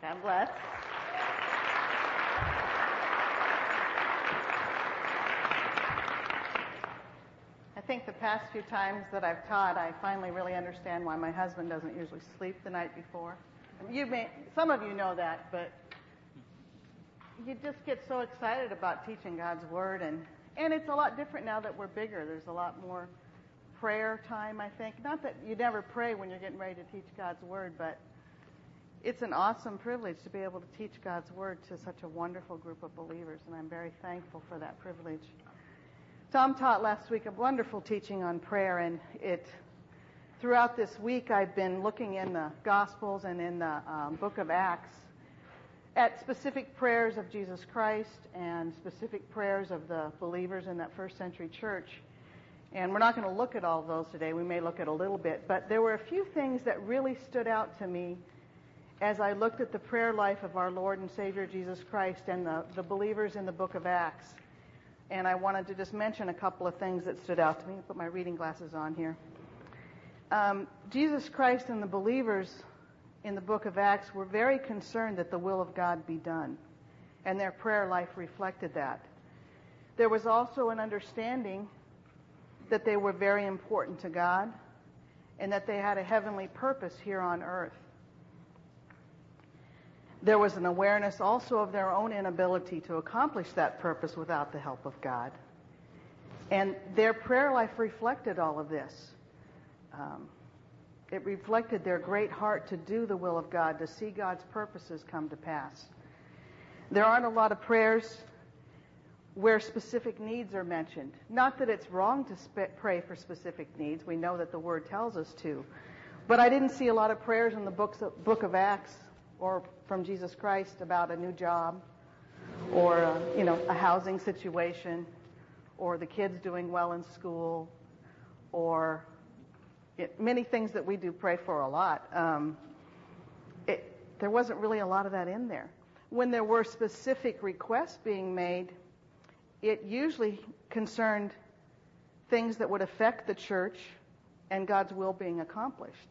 God bless. I think the past few times that I've taught, I finally really understand why my husband doesn't usually sleep the night before. Some of you know that, but you just get so excited about teaching God's Word, and it's a lot different now that we're bigger. There's a lot more prayer time, I think. Not that you never pray when you're getting ready to teach God's Word, but it's an awesome privilege to be able to teach God's Word to such a wonderful group of believers, and I'm very thankful for that privilege. Tom taught last week a wonderful teaching on prayer, and throughout this week I've been looking in the Gospels and in the book of Acts at specific prayers of Jesus Christ and specific prayers of the believers in that first century church. And we're not going to look at all of those today. We may look at a little bit. But there were a few things that really stood out to me as I looked at the prayer life of our Lord and Savior Jesus Christ and the believers in the book of Acts. And I wanted to just mention a couple of things that stood out to me. I'll put my reading glasses on here. Jesus Christ and the believers in the book of Acts were very concerned that the will of God be done. And their prayer life reflected that. There was also an understanding that they were very important to God and that they had a heavenly purpose here on earth. There was an awareness also of their own inability to accomplish that purpose without the help of God. And their prayer life reflected all of this. It reflected their great heart to do the will of God, to see God's purposes come to pass. There aren't a lot of prayers where specific needs are mentioned. Not that it's wrong to pray for specific needs. We know that the Word tells us to. But I didn't see a lot of prayers in the book of Acts or from Jesus Christ about a new job or a housing situation or the kids doing well in school or many things that we do pray for a lot. There wasn't really a lot of that in there. When there were specific requests being made, it usually concerned things that would affect the church and God's will being accomplished.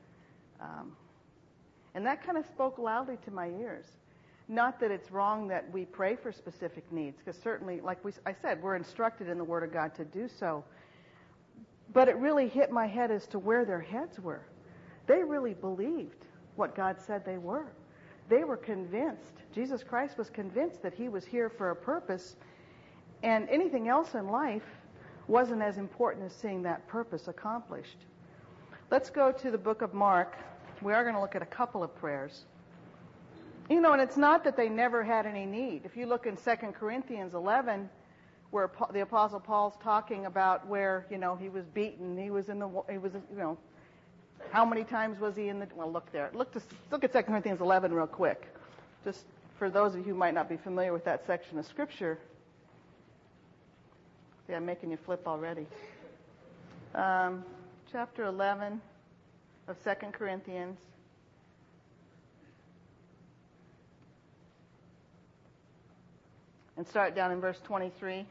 And that kind of spoke loudly to my ears. Not that it's wrong that we pray for specific needs, because certainly, like I said, we're instructed in the Word of God to do so. But it really hit my head as to where their heads were. They really believed what God said they were. They were convinced. Jesus Christ was convinced that He was here for a purpose, and anything else in life wasn't as important as seeing that purpose accomplished. Let's go to the book of Mark. We are going to look at a couple of prayers. And it's not that they never had any need. If you look in 2 Corinthians 11, where the Apostle Paul's talking about where, he was beaten, how many times was he in the, well, look there. Look at 2 Corinthians 11 real quick. Just for those of you who might not be familiar with that section of Scripture. See, I'm making you flip already. Chapter 11 of 2 Corinthians. And start down in verse 23.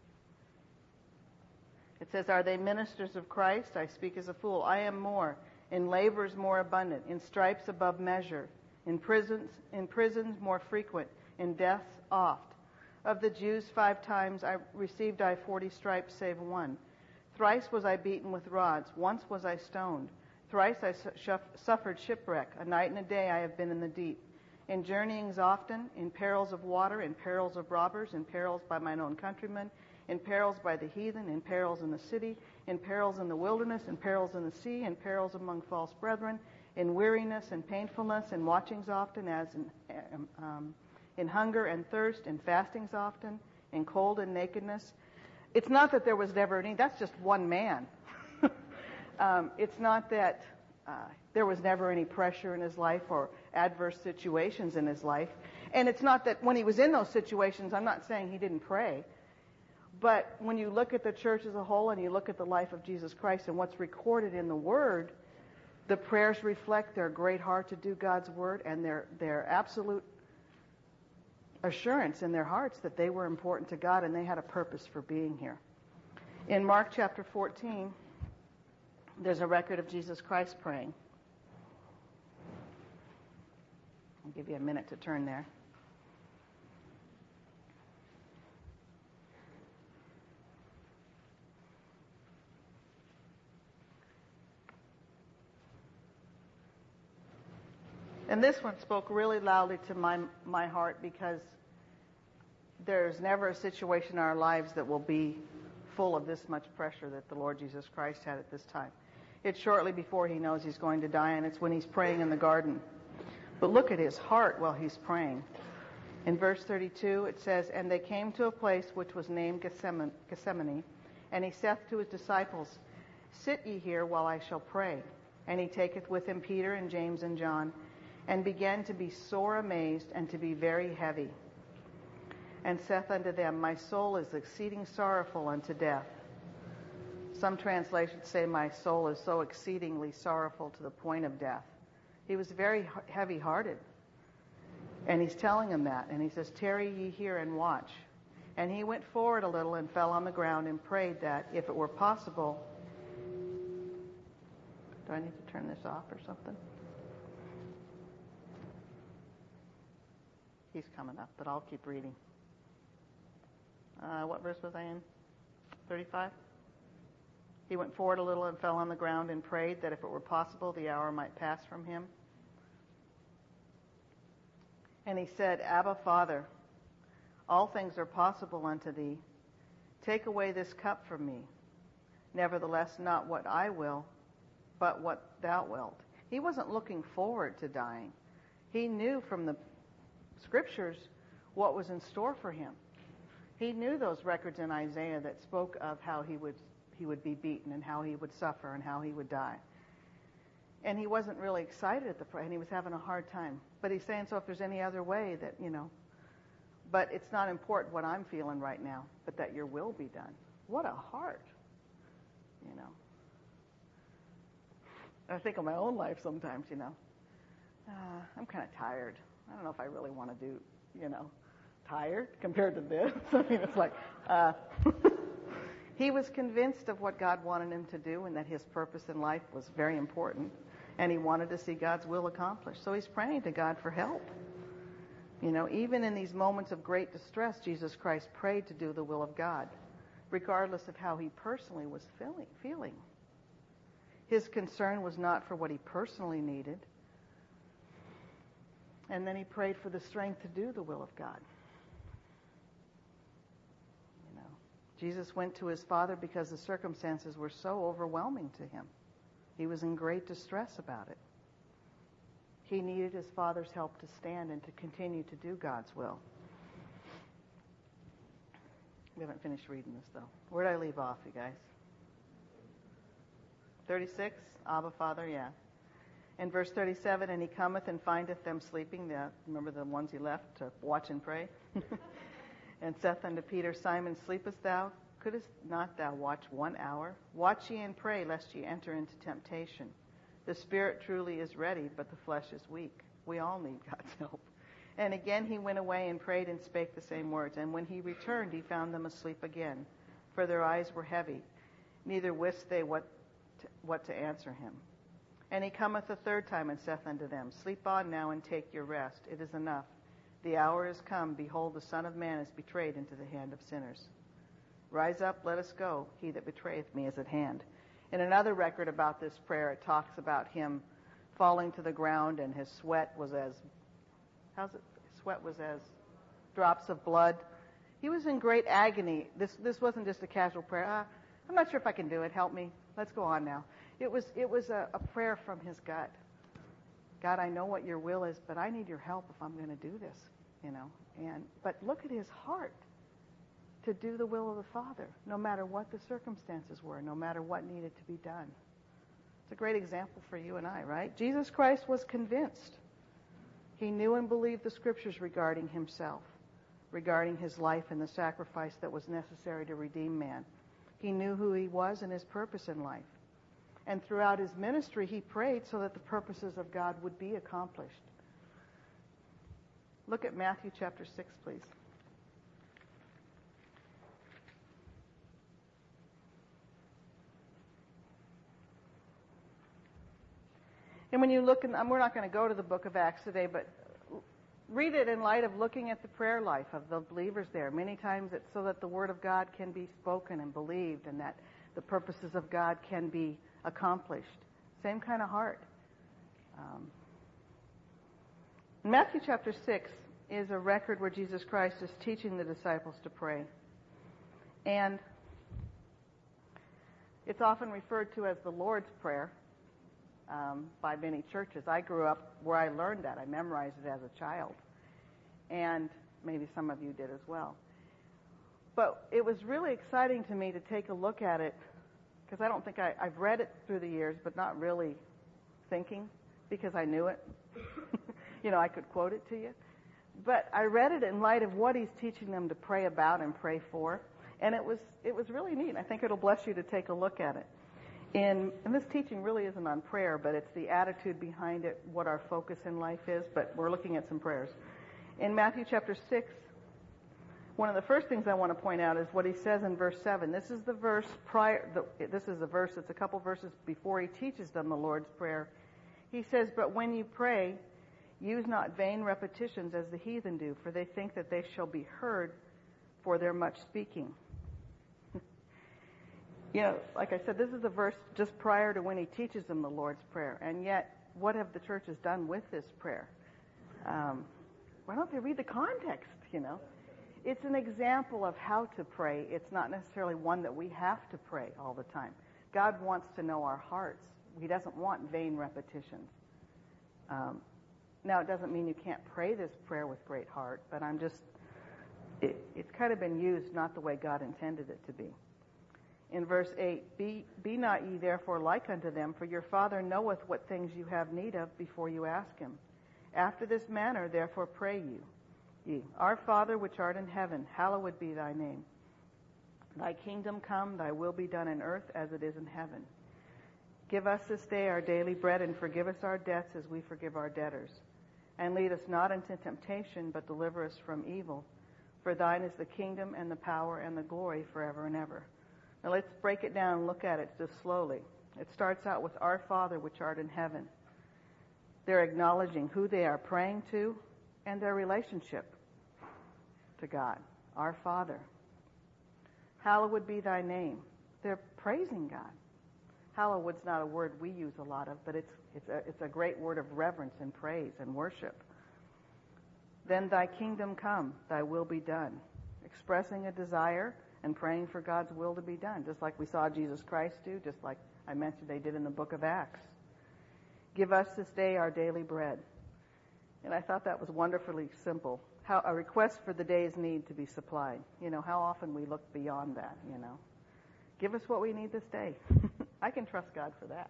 It says, "Are they ministers of Christ? I speak as a fool. I am more. In labors more abundant. In stripes above measure. In prisons more frequent. In deaths oft. Of the Jews 5 times I received 40 stripes save one. Thrice was I beaten with rods. Once was I stoned. Thrice I suffered shipwreck. A night and a day I have been in the deep. In journeyings often, in perils of water, in perils of robbers, in perils by mine own countrymen, in perils by the heathen, in perils in the city, in perils in the wilderness, in perils in the sea, in perils among false brethren, in weariness and painfulness, in watchings often, as in hunger and thirst, in fastings often, in cold and nakedness." It's not that there was never any. That's just one man. It's not that there was never any pressure in his life or adverse situations in his life. And it's not that when he was in those situations, I'm not saying he didn't pray. But when you look at the church as a whole and you look at the life of Jesus Christ and what's recorded in the Word, the prayers reflect their great heart to do God's Word and their absolute assurance in their hearts that they were important to God and they had a purpose for being here. In Mark chapter 14, there's a record of Jesus Christ praying. I'll give you a minute to turn there. And this one spoke really loudly to my heart, because there's never a situation in our lives that will be full of this much pressure that the Lord Jesus Christ had at this time. It's shortly before he knows he's going to die, and it's when he's praying in the garden. But look at his heart while he's praying. In verse 32, it says, "And they came to a place which was named Gethsemane, and he saith to his disciples, Sit ye here while I shall pray. And he taketh with him Peter and James and John, and began to be sore amazed and to be very heavy. And saith unto them, My soul is exceeding sorrowful unto death." Some translations say, "My soul is so exceedingly sorrowful to the point of death." He was very heavy-hearted. And he's telling them that. And he says, "Tarry ye here and watch." And he went forward a little and fell on the ground and prayed that, if it were possible... Do I need to turn this off or something? He's coming up, but I'll keep reading. What verse was I in? 35? He went forward a little and fell on the ground and prayed that if it were possible, the hour might pass from him. And he said, Abba, Father, all things are possible unto thee. Take away this cup from me. Nevertheless, not what I will, but what thou wilt. He wasn't looking forward to dying. He knew from the Scriptures what was in store for him. He knew those records in Isaiah that spoke of how he would be beaten and how he would suffer and how he would die. And he wasn't really excited at the prayer, and he was having a hard time. But he's saying, so if there's any other way that, but it's not important what I'm feeling right now, but that your will be done. What a heart, I think of my own life sometimes, I'm kind of tired. I don't know if I really want to do, tired compared to this. I mean, it's like, he was convinced of what God wanted him to do and that his purpose in life was very important, and he wanted to see God's will accomplished. So he's praying to God for help. Even in these moments of great distress, Jesus Christ prayed to do the will of God, regardless of how he personally was feeling. His concern was not for what he personally needed. And then he prayed for the strength to do the will of God. Jesus went to his Father because the circumstances were so overwhelming to him. He was in great distress about it. He needed his Father's help to stand and to continue to do God's will. We haven't finished reading this, though. Where did I leave off, you guys? 36? Abba, Father, yeah. In verse 37, and he cometh and findeth them sleeping. Remember the ones he left to watch and pray? And saith unto Peter, Simon, sleepest thou? Couldst not thou watch 1 hour? Watch ye and pray, lest ye enter into temptation. The spirit truly is ready, but the flesh is weak. We all need God's help. And again he went away and prayed and spake the same words. And when he returned, he found them asleep again, for their eyes were heavy. Neither wist they what to answer him. And he cometh a third time and saith unto them, Sleep on now and take your rest. It is enough. The hour is come. Behold, the Son of Man is betrayed into the hand of sinners. Rise up, let us go. He that betrayeth me is at hand. In another record about this prayer, it talks about him falling to the ground, and his sweat was as drops of blood. He was in great agony. This wasn't just a casual prayer. I'm not sure if I can do it. Help me. Let's go on now. It was a prayer from his gut. God, I know what your will is, but I need your help if I'm going to do this, But look at his heart to do the will of the Father, no matter what the circumstances were, no matter what needed to be done. It's a great example for you and I, right? Jesus Christ was convinced. He knew and believed the Scriptures regarding himself, regarding his life and the sacrifice that was necessary to redeem man. He knew who he was and his purpose in life. And throughout his ministry, he prayed so that the purposes of God would be accomplished. Look at Matthew chapter 6, please. And when you look, we're not going to go to the book of Acts today, but read it in light of looking at the prayer life of the believers there. Many times it's so that the Word of God can be spoken and believed and that the purposes of God can be accomplished. Same kind of heart. Matthew chapter 6 is a record where Jesus Christ is teaching the disciples to pray. And it's often referred to as the Lord's Prayer by many churches. I grew up where I learned that. I memorized it as a child. And maybe some of you did as well. But it was really exciting to me to take a look at it, because I don't think I've read it through the years, but not really thinking, because I knew it. I could quote it to you. But I read it in light of what he's teaching them to pray about and pray for. And it was really neat. I think it'll bless you to take a look at it. And this teaching really isn't on prayer, but it's the attitude behind it, what our focus in life is. But we're looking at some prayers. In Matthew chapter 6, one of the first things I want to point out is what he says in verse 7. This is the verse it's a couple verses before he teaches them the Lord's Prayer. He says, "But when you pray, use not vain repetitions as the heathen do, for they think that they shall be heard for their much speaking." Like I said, this is a verse just prior to when he teaches them the Lord's Prayer. And yet, what have the churches done with this prayer? Why don't they read the context, It's an example of how to pray. It's not necessarily one that we have to pray all the time. God wants to know our hearts. He doesn't want vain repetitions. Now, it doesn't mean you can't pray this prayer with great heart, but it's kind of been used not the way God intended it to be. In verse 8, Be not ye therefore like unto them, for your Father knoweth what things you have need of before you ask him. After this manner therefore pray ye. Our Father which art in heaven, hallowed be thy name. Thy kingdom come, thy will be done in earth as it is in heaven. Give us this day our daily bread, and forgive us our debts as we forgive our debtors. And lead us not into temptation, but deliver us from evil. For thine is the kingdom and the power and the glory forever and ever. Now let's break it down and look at it just slowly. It starts out with our Father which art in heaven. They're acknowledging who they are praying to and their relationship to God. Our Father. Hallowed be thy name. They're praising God. Hallowed's not a word we use a lot of, but it's a great word of reverence and praise and worship. Then thy kingdom come, thy will be done. Expressing a desire and praying for God's will to be done, just like we saw Jesus Christ do, just like I mentioned they did in the book of Acts. Give us this day our daily bread. And I thought that was wonderfully simple. How a request for the day's need to be supplied. How often we look beyond that, Give us what we need this day. I can trust God for that.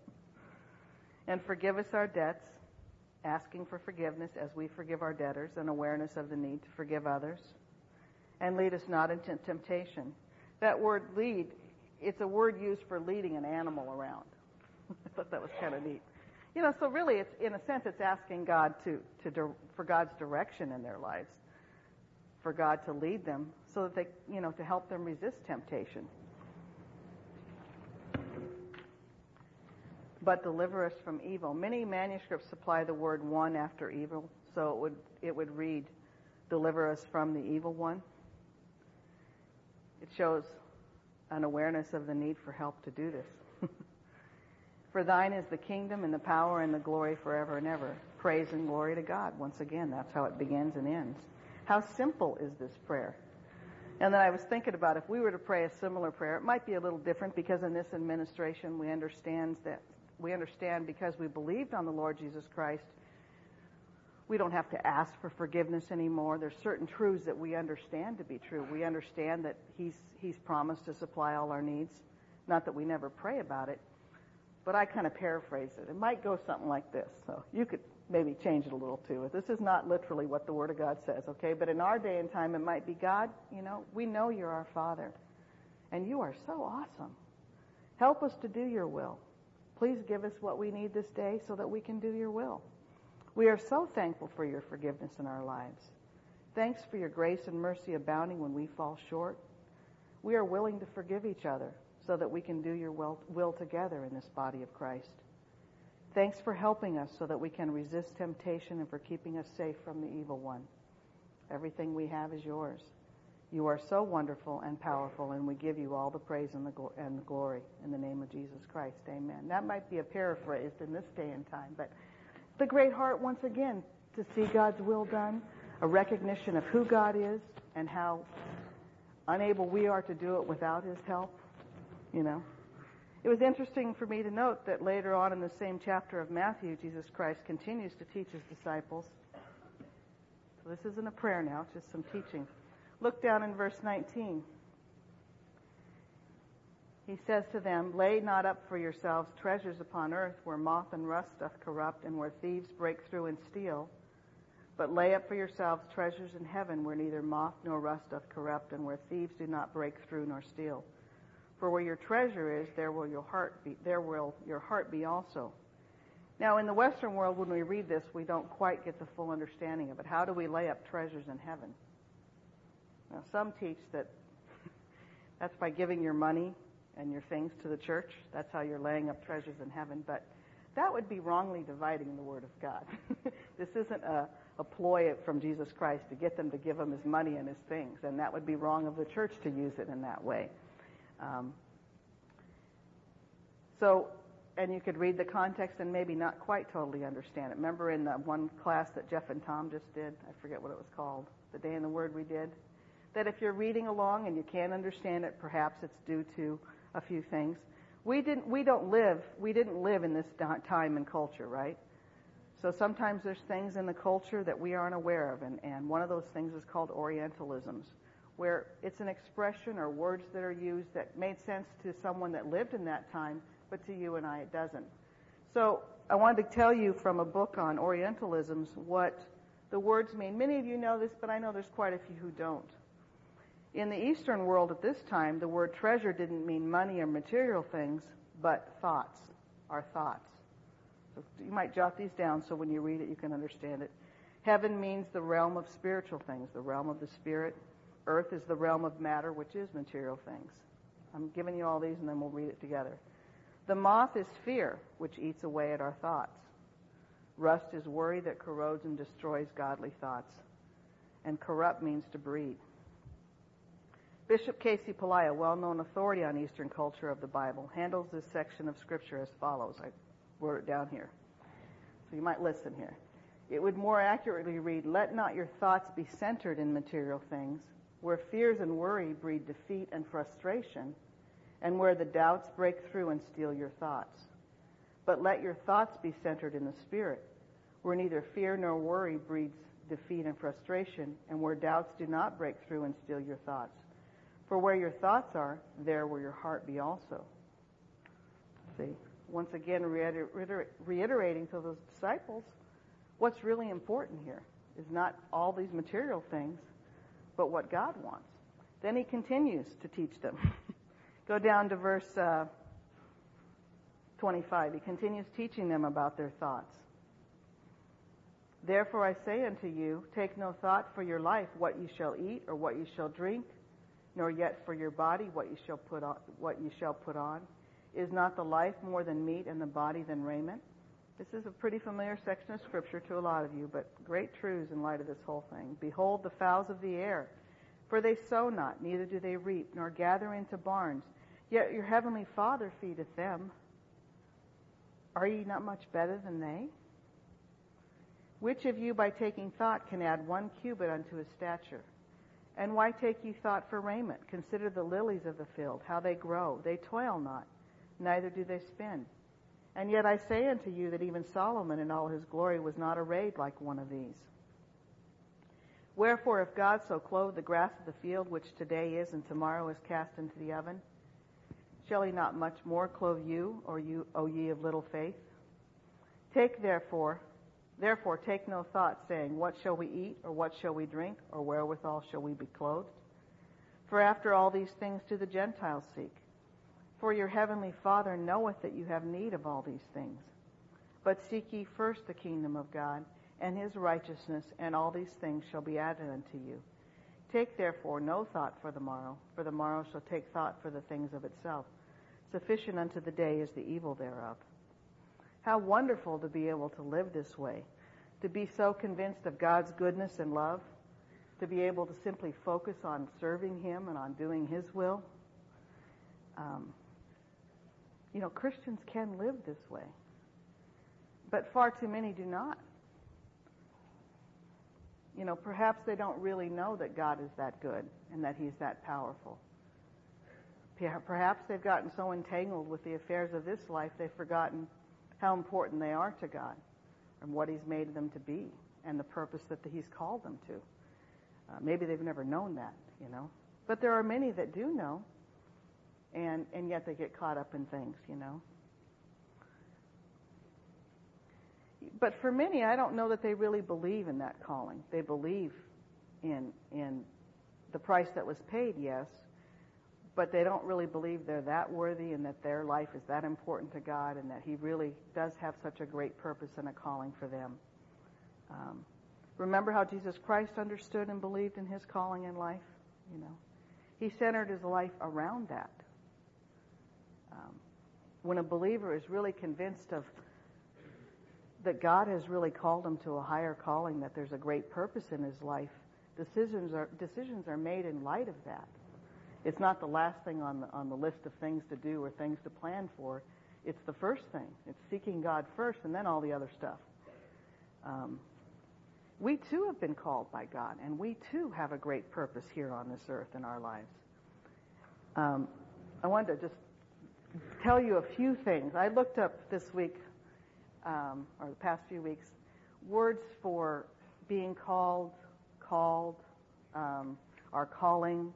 And forgive us our debts, asking for forgiveness as we forgive our debtors, and awareness of the need to forgive others. And lead us not into temptation. That word lead, it's a word used for leading an animal around. I thought that was kind of neat. So really, it's in a sense, it's asking God for God's direction in their lives, for God to lead them, so that they, to help them resist temptation. But deliver us from evil. Many manuscripts supply the word one after evil, so it would read, deliver us from the evil one. It shows an awareness of the need for help to do this. For thine is the kingdom and the power and the glory forever and ever. Praise and glory to God. Once again, that's how it begins and ends. How simple is this prayer? And then I was thinking about if we were to pray a similar prayer, it might be a little different, because in this administration we understand because we believed on the Lord Jesus Christ, we don't have to ask for forgiveness anymore. There's certain truths that we understand to be true. We understand that He's promised to supply all our needs. Not that we never pray about it, but I kind of paraphrase it. It might go something like this. So you could maybe change it a little too. This is not literally what the Word of God says, okay? But in our day and time, it might be, God, we know you're our Father, and you are so awesome. Help us to do your will. Please give us what we need this day so that we can do your will. We are so thankful for your forgiveness in our lives. Thanks for your grace and mercy abounding when we fall short. We are willing to forgive each other so that we can do your will together in this body of Christ. Thanks for helping us so that we can resist temptation and for keeping us safe from the evil one. Everything we have is yours. You are so wonderful and powerful, and we give you all the praise and the glory in the name of Jesus Christ. Amen. That might be a paraphrase in this day and time, but the great heart, once again, to see God's will done, a recognition of who God is and how unable we are to do it without His help, you know. It was interesting for me to note that later on in the same chapter of Matthew, Jesus Christ continues to teach His disciples. So this isn't a prayer now, it's just some teaching. Look down in verse 19. He says to them, "Lay not up for yourselves treasures upon earth, where moth and rust doth corrupt, and where thieves break through and steal. But lay up for yourselves treasures in heaven, where neither moth nor rust doth corrupt, and where thieves do not break through nor steal. For where your treasure is, there will your heart be. There will your heart be also." Now, in the Western world, when we read this, we don't quite get the full understanding of it. How do we lay up treasures in heaven? Now, some teach that that's by giving your money and your things to the church. That's how you're laying up treasures in heaven. But that would be wrongly dividing the Word of God. This isn't a ploy from Jesus Christ to get them to give Him His money and His things. And that would be wrong of the church to use it in that way. And you could read the context and maybe not quite totally understand it. Remember in the one class that Jeff and Tom just did, I forget what it was called, the Day in the Word we did, that if you're reading along and you can't understand it, perhaps it's due to a few things. We didn't live in this time and culture, right? So sometimes there's things in the culture that we aren't aware of, and one of those things is called Orientalisms, where it's an expression or words that are used that made sense to someone that lived in that time, but to you and I it doesn't. So I wanted to tell you from a book on Orientalisms what the words mean. Many of you know this, but I know there's quite a few who don't. In the Eastern world at this time, the word treasure didn't mean money or material things, but thoughts, our thoughts. So you might jot these down so when you read it you can understand it. Heaven means the realm of spiritual things, the realm of the spirit. Earth is the realm of matter, which is material things. I'm giving you all these and then we'll read it together. The moth is fear, which eats away at our thoughts. Rust is worry that corrodes and destroys godly thoughts. And corrupt means to breed. Bishop Casey Pelayo, a well-known authority on Eastern culture of the Bible, handles this section of Scripture as follows. I wrote it down here. So you might listen here. It would more accurately read, "Let not your thoughts be centered in material things, where fears and worry breed defeat and frustration, and where the doubts break through and steal your thoughts. But let your thoughts be centered in the Spirit, where neither fear nor worry breeds defeat and frustration, and where doubts do not break through and steal your thoughts. For where your thoughts are, there will your heart be also." See, once again reiterating to those disciples, what's really important here is not all these material things, but what God wants. Then He continues to teach them. Go down to verse 25. He continues teaching them about their thoughts. "Therefore I say unto you, take no thought for your life, what ye shall eat or what ye shall drink, nor yet for your body what ye shall put on. Is not the life more than meat, and the body than raiment?" This is a pretty familiar section of Scripture to a lot of you, but great truths in light of this whole thing. "Behold the fowls of the air, for they sow not, neither do they reap, nor gather into barns, yet your heavenly Father feedeth them. Are ye not much better than they? Which of you by taking thought can add 1 cubit unto his stature? And why take ye thought for raiment? Consider the lilies of the field, how they grow. They toil not, neither do they spin. And yet I say unto you that even Solomon in all his glory was not arrayed like one of these. Wherefore, if God so clothe the grass of the field, which today is and tomorrow is cast into the oven, shall He not much more clothe you, O ye of little faith? Therefore take no thought, saying, What shall we eat, or what shall we drink, or wherewithal shall we be clothed? For after all these things do the Gentiles seek. For your heavenly Father knoweth that you have need of all these things. But seek ye first the kingdom of God, and His righteousness, and all these things shall be added unto you. Take therefore no thought for the morrow shall take thought for the things of itself. Sufficient unto the day is the evil thereof. How wonderful to be able to live this way, to be so convinced of God's goodness and love, to be able to simply focus on serving Him and on doing His will. Christians can live this way, but far too many do not. Perhaps they don't really know that God is that good and that He's that powerful. Perhaps they've gotten so entangled with the affairs of this life they've forgotten how important they are to God and what He's made them to be and the purpose that He's called them to. Maybe they've never known that, But there are many that do know, and yet they get caught up in things, But for many, I don't know that they really believe in that calling. They believe in the price that was paid, yes, but they don't really believe they're that worthy and that their life is that important to God and that He really does have such a great purpose and a calling for them. Remember how Jesus Christ understood and believed in His calling in life? He centered His life around that. When a believer is really convinced of that God has really called him to a higher calling, that there's a great purpose in his life, decisions are made in light of that. It's not the last thing on the list of things to do or things to plan for. It's the first thing. It's seeking God first and then all the other stuff. We too have been called by God, and we too have a great purpose here on this earth in our lives. I wanted to just tell you a few things. I looked up this week, or the past few weeks, words for being called, our calling.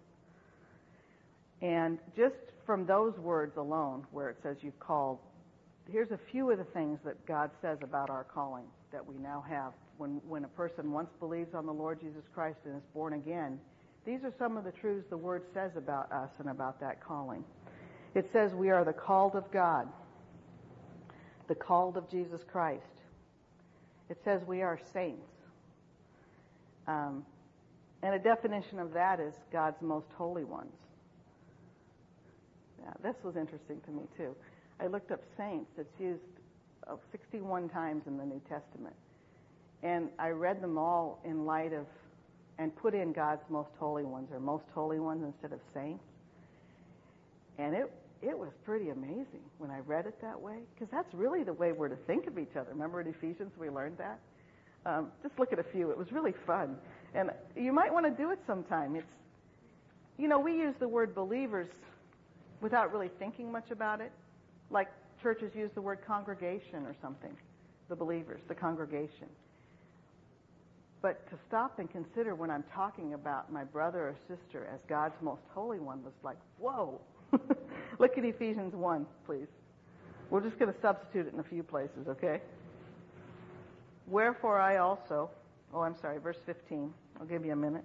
And just from those words alone, where it says you've called, here's a few of the things that God says about our calling that we now have. When a person once believes on the Lord Jesus Christ and is born again, these are some of the truths the Word says about us and about that calling. It says we are the called of God, the called of Jesus Christ. It says we are saints. And a definition of that is God's most holy ones. Yeah, this was interesting to me too. I looked up saints. It's used 61 times in the New Testament. And I read them all in light of, and put in God's most holy ones, or most holy ones instead of saints. And it was pretty amazing when I read it that way, because that's really the way we're to think of each other. Remember in Ephesians we learned that? Just look at a few. It was really fun. And you might want to do it sometime. It's, we use the word believers without really thinking much about it. Like churches use the word congregation or something. The believers, the congregation. But to stop and consider when I'm talking about my brother or sister as God's most holy one was like, whoa. Look at Ephesians 1, please. We're just going to substitute it in a few places, okay? Wherefore I also, verse 15. I'll give you a minute.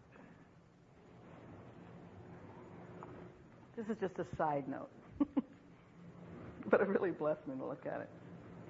This is just a side note. But it really blessed me to look at it.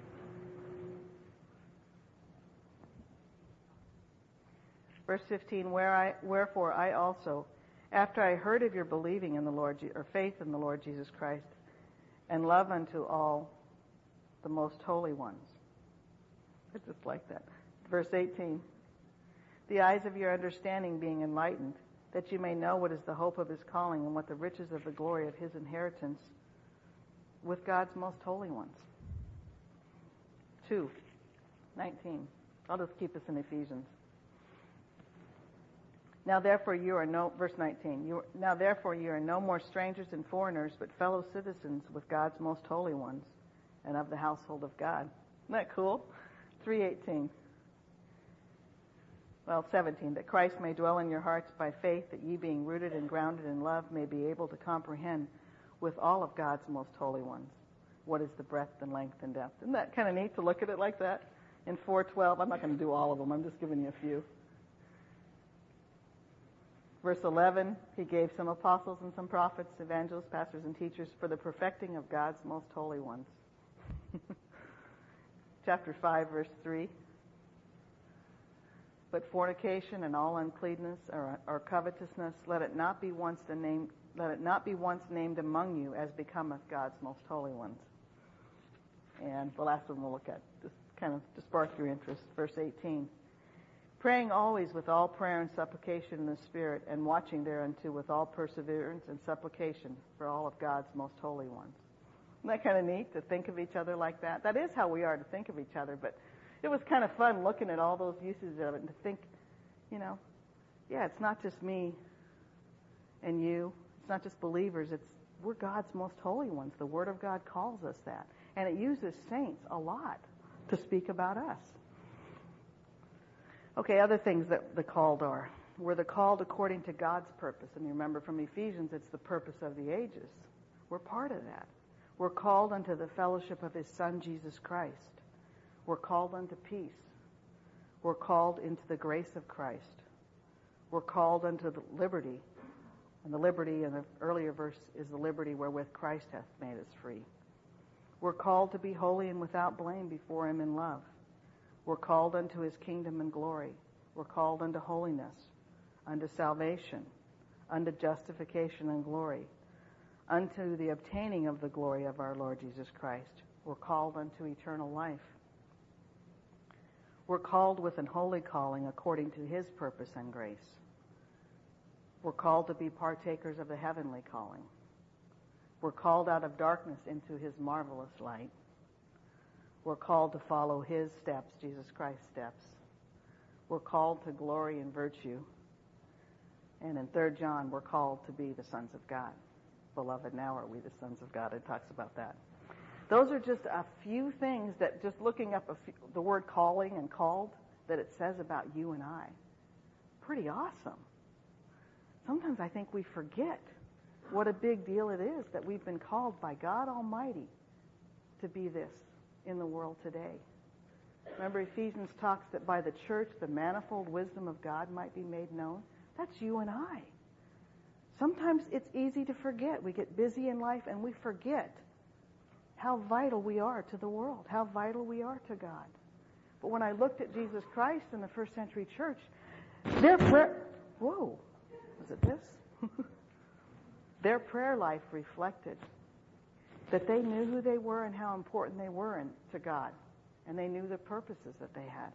Verse 15, wherefore I also, after I heard of your believing in the Lord, or faith in the Lord Jesus Christ, and love unto all the most holy ones. It's just like that. Verse 18, the eyes of your understanding being enlightened, that you may know what is the hope of his calling and what the riches of the glory of his inheritance with God's most holy ones. 2:19. I'll just keep us in Ephesians. Now therefore you are verse 19, now therefore you are no more strangers and foreigners, but fellow citizens with God's most holy ones, and of the household of God. Isn't that cool? 3:18. 17, that Christ may dwell in your hearts by faith, that ye being rooted and grounded in love may be able to comprehend with all of God's most holy ones what is the breadth and length and depth. Isn't that kind of neat to look at it like that? In 4:12, I'm not going to do all of them, I'm just giving you a few. Verse 11, he gave some apostles and some prophets, evangelists, pastors, and teachers for the perfecting of God's most holy ones. Chapter 5, verse 3. But fornication and all uncleanness or covetousness, let it not be once named among you as becometh God's most holy ones. And the last one we'll look at, just kind of to spark your interest, verse 18. Praying always with all prayer and supplication in the Spirit, and watching thereunto with all perseverance and supplication for all of God's most holy ones. Isn't that kind of neat to think of each other like that? That is how we are to think of each other, but it was kind of fun looking at all those uses of it and to think, yeah, it's not just me and you. It's not just believers. We're God's most holy ones. The Word of God calls us that. And it uses saints a lot to speak about us. Okay, other things that the called are. We're the called according to God's purpose. And you remember from Ephesians, it's the purpose of the ages. We're part of that. We're called unto the fellowship of His Son, Jesus Christ. We're called unto peace. We're called into the grace of Christ. We're called unto the liberty. And the liberty in the earlier verse is the liberty wherewith Christ hath made us free. We're called to be holy and without blame before Him in love. We're called unto His kingdom and glory. We're called unto holiness, unto salvation, unto justification and glory, unto the obtaining of the glory of our Lord Jesus Christ. We're called unto eternal life. We're called with an holy calling according to His purpose and grace. We're called to be partakers of the heavenly calling. We're called out of darkness into His marvelous light. We're called to follow His steps, Jesus Christ's steps. We're called to glory and virtue. And in 3 John, we're called to be the sons of God. Beloved, now are we the sons of God. It talks about that. Those are just a few things that, just looking up the word calling and called, that it says about you and I. Pretty awesome. Sometimes I think we forget what a big deal it is that we've been called by God Almighty to be this in the world today. Remember, Ephesians talks that by the church the manifold wisdom of God might be made known. That's you and I. Sometimes it's easy to forget. We get busy in life and we forget how vital we are to the world, how vital we are to God. But when I looked at Jesus Christ in the first century church, their prayer... Whoa, was it this? Their prayer life reflected that they knew who they were and how important they were to God. And they knew the purposes that they had.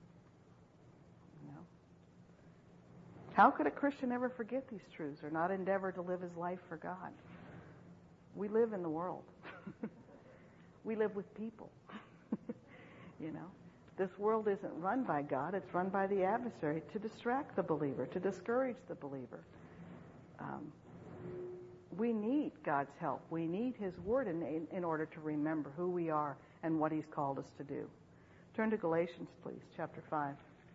How could a Christian ever forget these truths or not endeavor to live his life for God? We live in the world. We live with people. This world isn't run by God. It's run by the adversary to distract the believer, to discourage the believer. We need God's help. We need His Word in order to remember who we are and what He's called us to do. Turn to Galatians, please, chapter 5.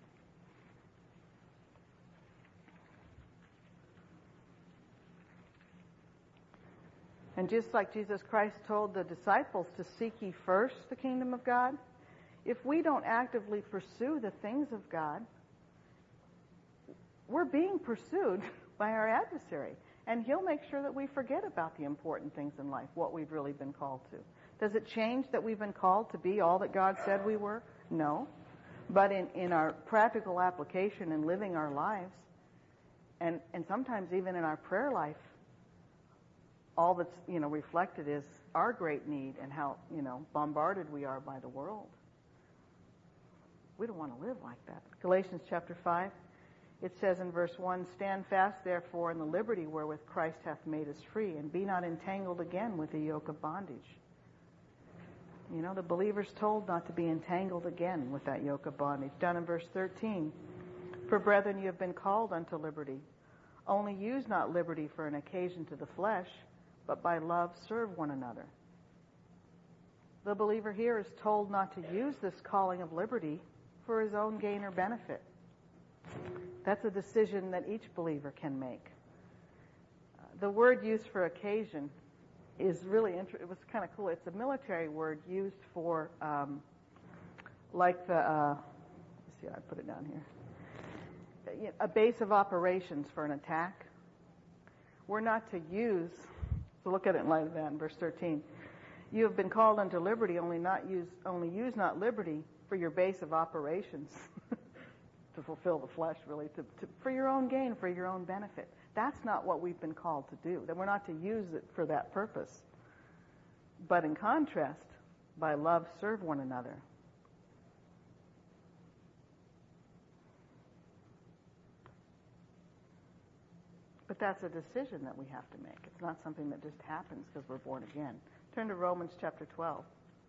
And just like Jesus Christ told the disciples to seek ye first the kingdom of God, if we don't actively pursue the things of God, we're being pursued by our adversary. And he'll make sure that we forget about the important things in life, what we've really been called to. Does it change that we've been called to be all that God said we were? No. But in our practical application and living our lives, and sometimes even in our prayer life, all that's reflected is our great need and how bombarded we are by the world. We don't want to live like that. Galatians chapter 5, it says in verse 1, "Stand fast, therefore, in the liberty wherewith Christ hath made us free, and be not entangled again with the yoke of bondage." The believer's told not to be entangled again with that yoke of bondage. Down in verse 13, "For brethren, you have been called unto liberty. Only use not liberty for an occasion to the flesh, but by love serve one another." The believer here is told not to use this calling of liberty for his own gain or benefit. That's a decision that each believer can make. The word used for occasion is really it was kind of cool. It's a military word used for let's see how I put it down here. A base of operations for an attack. We're not to use, so look at it in light of that in verse 13. "You have been called unto liberty, only use not liberty for your base of operations." To fulfill the flesh, really, for your own gain, for your own benefit. That's not what we've been called to do. That we're not to use it for that purpose. But in contrast, By love, serve one another. But that's a decision that we have to make. It's not something that just happens because we're born again. Turn to Romans chapter 12.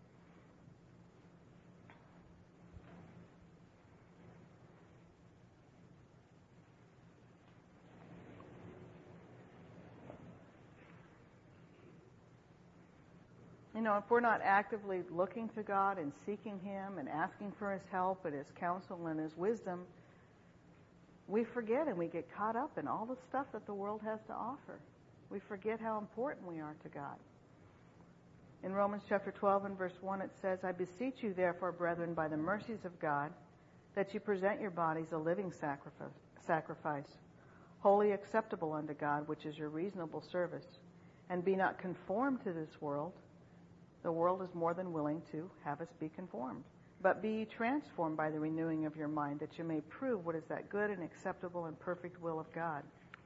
You know, if we're not actively looking to God and seeking Him and asking for His help and His counsel and His wisdom, we forget and we get caught up in all the stuff that the world has to offer. We forget how important we are to God. In Romans chapter 12 and verse 1 it says, I beseech you therefore, brethren, by the mercies of God, that you present your bodies a living sacrifice, wholly acceptable unto God, which is your reasonable service. And be not conformed to this world. The world is more than willing to have us be conformed. But be ye transformed by the renewing of your mind, that you may prove what is that good and acceptable and perfect will of God.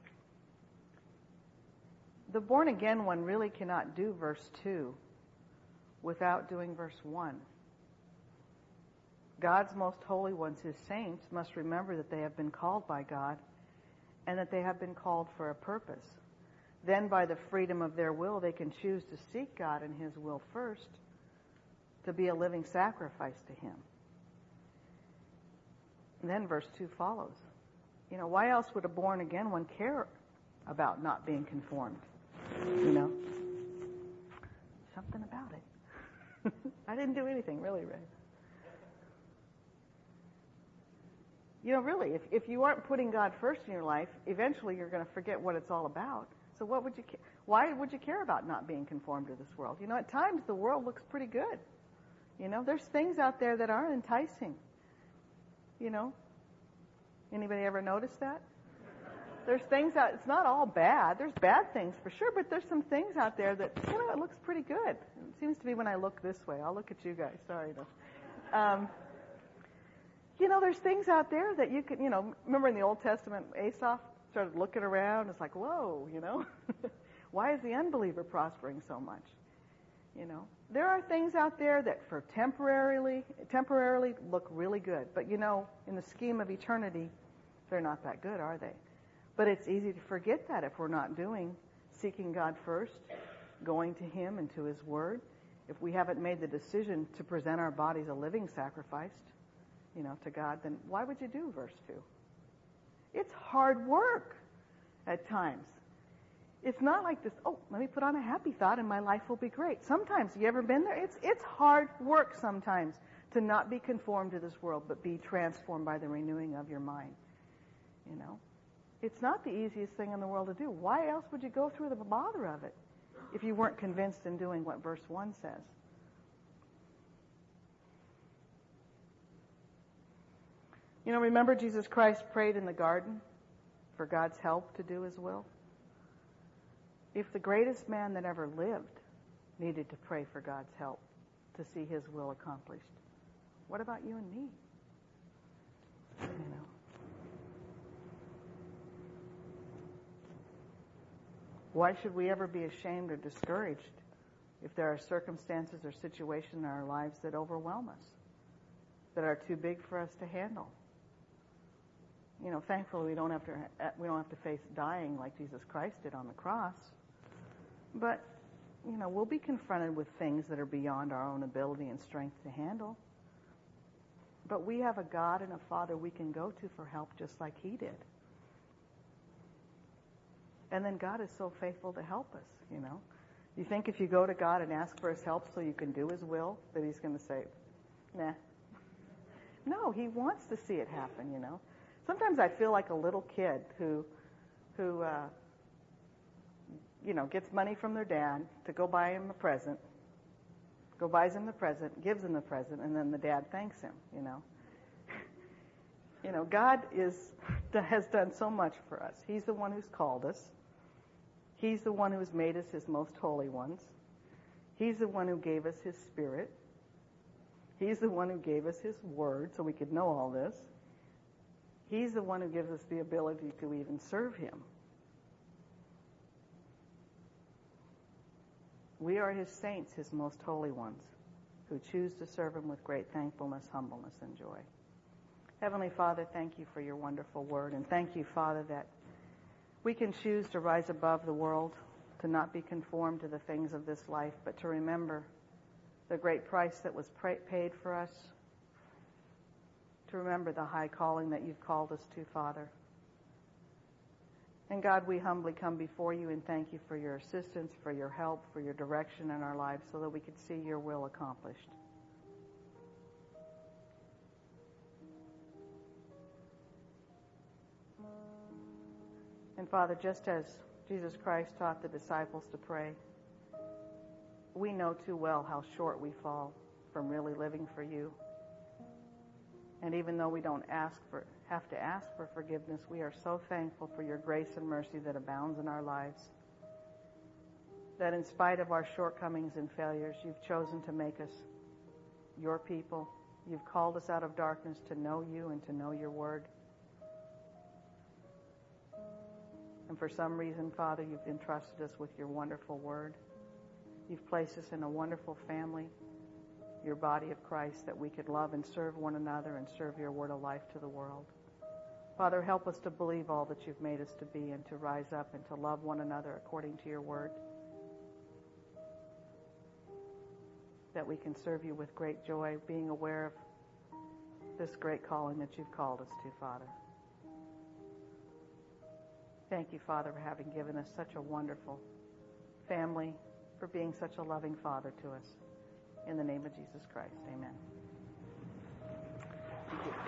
The born-again one really cannot do verse 2 without doing verse 1. God's most holy ones, His saints, must remember that they have been called by God and that they have been called for a purpose. Then by the freedom of their will, they can choose to seek God and His will first, to be a living sacrifice to Him. And then verse 2 follows. You know, why else would a born-again one care about not being conformed? You know? Something about it. I didn't do anything, really, Ray. You know, really, if you aren't putting God first in your life, eventually you're going to forget what it's all about. So why would you care about not being conformed to this world? You know, at times the world looks pretty good. You know, there's things out there that aren't enticing. You know? Anybody ever notice that? There's things out, it's not all bad. There's bad things for sure, but there's some things out there that, you know, it looks pretty good. It seems to be when I look this way. I'll look at you guys. Sorry. You know, there's things out there that you can, you know, remember in the Old Testament, Asaph started looking around. It's like, whoa, you know. Why is the unbeliever prospering so much? You know, there are things out there that for temporarily look really good. But, you know, in the scheme of eternity, they're not that good, are they? But it's easy to forget that if we're not seeking God first, going to Him and to His Word. If we haven't made the decision to present our bodies a living sacrifice, you know, to God, then why would you do verse 2? It's hard work at times. It's not like this, oh, let me put on a happy thought and my life will be great. Sometimes, you ever been there? It's hard work sometimes to not be conformed to this world, but be transformed by the renewing of your mind. You know? It's not the easiest thing in the world to do. Why else would you go through the bother of it if you weren't convinced in doing what verse 1 says? You know, remember Jesus Christ prayed in the garden for God's help to do His will? If the greatest man that ever lived needed to pray for God's help to see His will accomplished, what about you and me? You know. Why should we ever be ashamed or discouraged if there are circumstances or situations in our lives that overwhelm us, that are too big for us to handle? You know, thankfully we don't have to face dying like Jesus Christ did on the cross. But, you know, we'll be confronted with things that are beyond our own ability and strength to handle. But we have a God and a Father we can go to for help just like He did. And then God is so faithful to help us, you know. You think if you go to God and ask for His help so you can do His will, that He's going to say, nah. No, He wants to see it happen, you know. Sometimes I feel like a little kid who you know, gets money from their dad to go buy him a present, buys him the present, gives him the present, and then the dad thanks him, you know. You know, God has done so much for us. He's the one who's called us. He's the one who's made us His most holy ones. He's the one who gave us His Spirit. He's the one who gave us His Word so we could know all this. He's the one who gives us the ability to even serve Him. We are His saints, His most holy ones, who choose to serve him with great thankfulness, humbleness, and joy. Heavenly Father, thank you for your wonderful word, and thank you, Father, that we can choose to rise above the world, to not be conformed to the things of this life, but to remember the great price that was paid for us, to remember the high calling that you've called us to, Father. And God, we humbly come before you and thank you for your assistance, for your help, for your direction in our lives so that we could see your will accomplished. And Father, just as Jesus Christ taught the disciples to pray, we know too well how short we fall from really living for you. And even though we don't have to ask for forgiveness, we are so thankful for your grace and mercy that abounds in our lives. That in spite of our shortcomings and failures, you've chosen to make us your people. You've called us out of darkness to know you and to know your word. And for some reason, Father, you've entrusted us with your wonderful word. You've placed us in a wonderful family, your body of Christ, that we could love and serve one another and serve your word of life to the world. Father, help us to believe all that you've made us to be and to rise up and to love one another according to your word. That we can serve you with great joy, being aware of this great calling that you've called us to, Father. Thank you, Father, for having given us such a wonderful family, for being such a loving Father to us. In the name of Jesus Christ, amen. Thank you.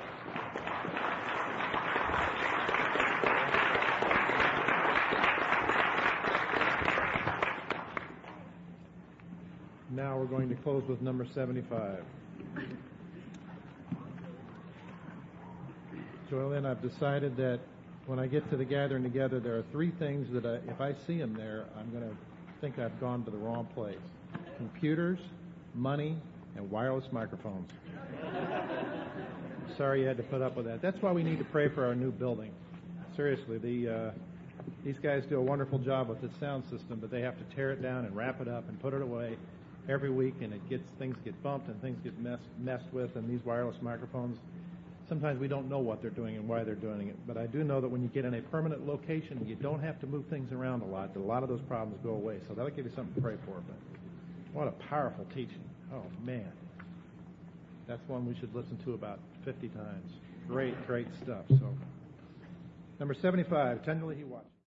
Now we're going to close with number 75. Joanne, I've decided that when I get to the gathering together, there are three things that if I see them there, I'm going to think I've gone to the wrong place. Computers, money, and wireless microphones. Sorry you had to put up with that. That's why we need to pray for our new building. Seriously, these guys do a wonderful job with the sound system, but they have to tear it down and wrap it up and put it away every week, and things get bumped and things get messed with, and these wireless microphones, sometimes we don't know what they're doing and why they're doing it. But I do know that when you get in a permanent location, you don't have to move things around a lot of those problems go away. So that'll give you something to pray for. But what a powerful teaching. Oh, man. That's one we should listen to about 50 times. Great, great stuff. So, number 75, tenderly he watched.